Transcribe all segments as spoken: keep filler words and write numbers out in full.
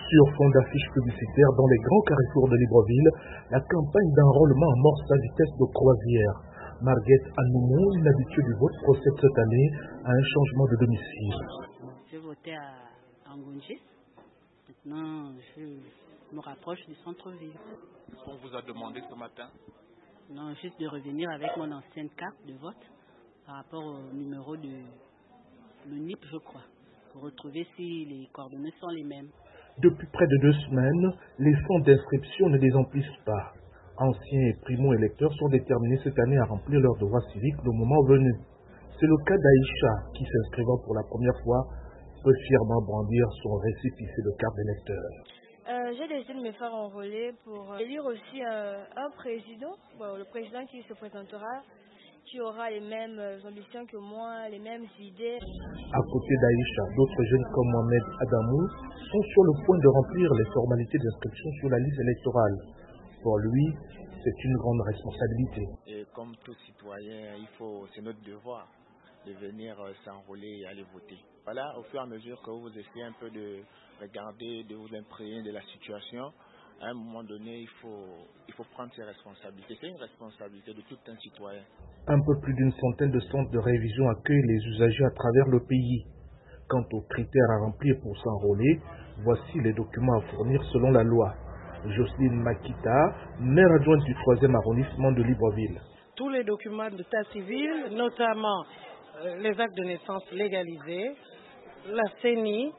Sur fond d'affiches publicitaires dans les grands carrefours de Libreville, la campagne d'enrôlement amorce à vitesse de croisière. Marguerite Anoumou, une habituée du vote, procède cette année à un changement de domicile. J'ai voté à Angoundji. Maintenant, je me rapproche du centre-ville. On vous a demandé ce matin? Non, juste de revenir avec mon ancienne carte de vote par rapport au numéro de le N I P, je crois, pour retrouver si les coordonnées sont les mêmes. Depuis près de deux semaines, les centres d'inscription ne les emplissent pas. Anciens et primo-électeurs sont déterminés cette année à remplir leurs devoirs civiques le moment venu. C'est le cas d'Aïcha, qui s'inscrivant pour la première fois peut fièrement brandir son récépissé de carte d'électeur. Euh, j'ai décidé de me faire enrôler pour élire aussi un, un président, bon, le président qui se présentera, qui aura les mêmes ambitions que moi, les mêmes idées. À côté d'Aïcha, d'autres jeunes comme Mohamed Adamou sont sur le point de remplir les formalités d'inscription sur la liste électorale. Pour lui, c'est une grande responsabilité. Et comme tout citoyen, il faut, c'est notre devoir de venir s'enrôler et aller voter. Voilà, au fur et à mesure que vous essayez un peu de regarder, de vous imprégner de la situation, à un moment donné, il faut, il faut prendre ses responsabilités. C'est une responsabilité de tout un citoyen. Un peu plus d'une centaine de centres de révision accueillent les usagers à travers le pays. Quant aux critères à remplir pour s'enrôler, voici les documents à fournir selon la loi. Jocelyne Makita, maire adjointe du troisième arrondissement de Libreville. Tous les documents d'état civil, notamment euh, les actes de naissance légalisés, la C E N I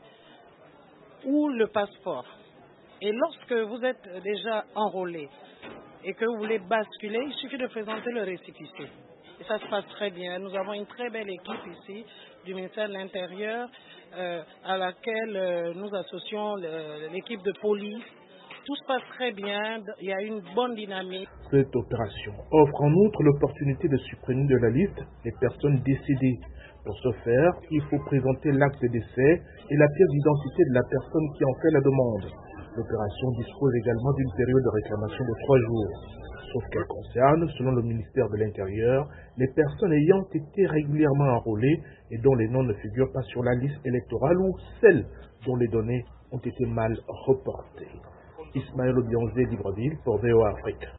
ou le passeport. Et lorsque vous êtes déjà enrôlé et que vous voulez basculer, il suffit de présenter le récépissé. Et ça se passe très bien. Nous avons une très belle équipe ici du ministère de l'Intérieur euh, à laquelle euh, nous associons l'équipe de police. Tout se passe très bien, il y a une bonne dynamique. Cette opération offre en outre l'opportunité de supprimer de la liste les personnes décédées. Pour ce faire, il faut présenter l'acte de décès et la pièce d'identité de la personne qui en fait la demande. L'opération dispose également d'une période de réclamation de trois jours. Sauf qu'elle concerne, selon le ministère de l'Intérieur, les personnes ayant été régulièrement enrôlées et dont les noms ne figurent pas sur la liste électorale ou celles dont les données ont été mal reportées. Ismaël Obianzé, Libreville, pour V O A Afrique.